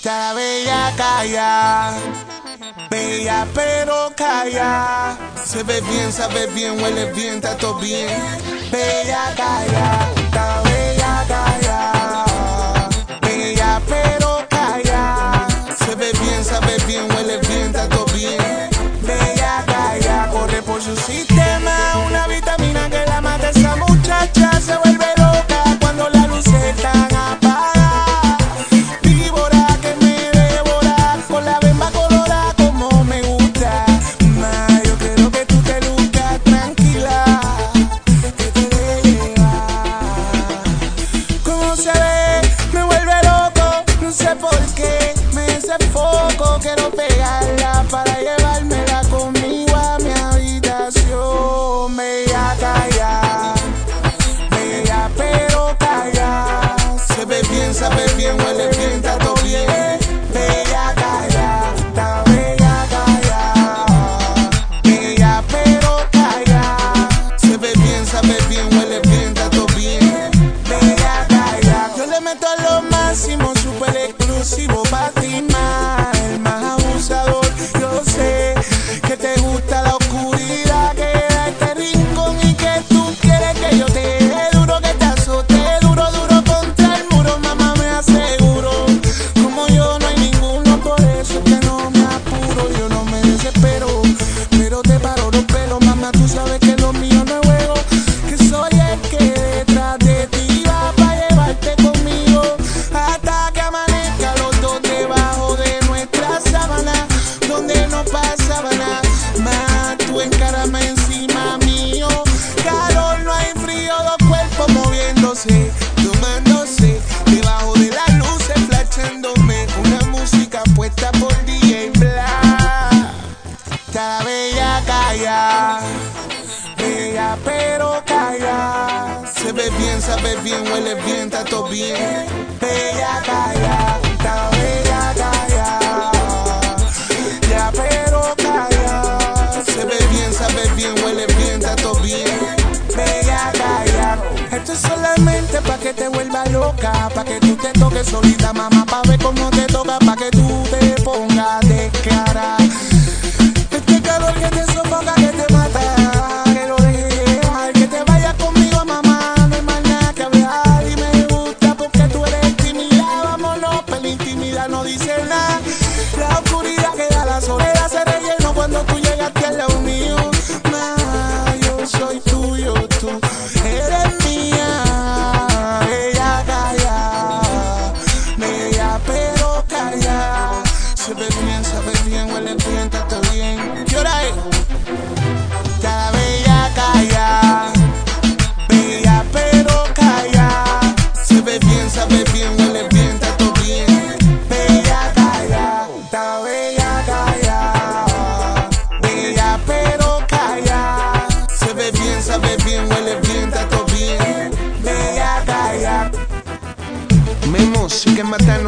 Está bella calla, bella pero calla. Se ve bien, sabe bien, huele bien, está todo bien. Bella calla, está bella calla, bella pero calla. Se ve bien, sabe bien, huele bien, está todo bien. Bella calla, corre por su sistema, una vitamina que la mata. Esa muchacha se vuelve loca cuando la luz está apagada. Quiero pegarla para llevármela conmigo a mi habitación. Bella calla, bella pero calla. Se ve bien, sabe bien, huele bien, está todo bien. Bella calla, está bella calla, bella pero calla. Se ve bien, sabe bien, huele bien, está todo bien. Bella calla. Yo le meto a lo máximo, super exclusivo para ti, más. Yo sé que te gusta la oscuridad, que da este rincón y que tú quieres que yo te dé duro, que te azote duro, duro contra el muro. Mamá, me aseguro, como yo no hay ninguno, por eso es que no me apuro. Yo no me desespero, pero te paro los pelos. Mamá, tú sabes que lo mío no es juego, que soy el que detrás de ti va para llevarte conmigo hasta que amanezca los dos debajo de nuestra sábana, donde no pasaba nada más. Tú encárame encima mío, calor, no hay frío, dos cuerpos moviéndose, tomándose, debajo de las luces, flashándome, una música puesta por DJ Black. Está bella calla, bella pero calla. Se ve bien, sabe bien, huele bien, está todo bien. Bella calla, está bella calla, pero calla. Se ve bien, sabe bien, huele bien, está todo bien. Bella calla. Esto es solamente pa' que te vuelva loca, pa' que tú te toques solita, mamá, pa' ver cómo te toca, pa' que tú te pongas de cara. Este calor que te sofoca, que te mata, que lo dejes llevar, que te vayas conmigo, mamá, no hay más nada que hablar. Y me gusta porque tú eres tímida, vámonos, pero la intimidad no dice nada. La oscuridad que da la soledad se relleno cuando tú llegaste al lado mío. Ma, yo soy tuyo, tú eres mía. Bella calla, bella pero calla. Se ve bien, sabe bien, huele bien, está todo bien. ¿Qué hora es? Cada bella calla, bella pero calla. Se ve bien, sabe bien, huele bien, está todo bien. Bella calla, está bella calla, bella pero calla. Se ve bien, sabe bien, huele bien, está todo bien. Bella calla. Memo, sigue matando.